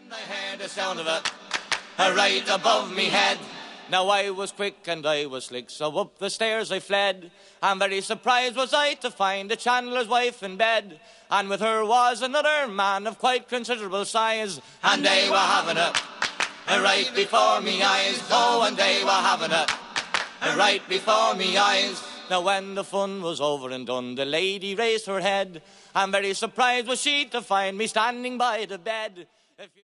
I heard the sound of it, right above me head. Now I was quick and I was slick, so up the stairs I fled. And very surprised was I to find the chandler's wife in bed. And with her was another man of quite considerable size. And they were having it right before me eyes. Oh, and they were having it right before me eyes. Now when the fun was over and done, the lady raised her head. And very surprised was she to find me standing by the bed.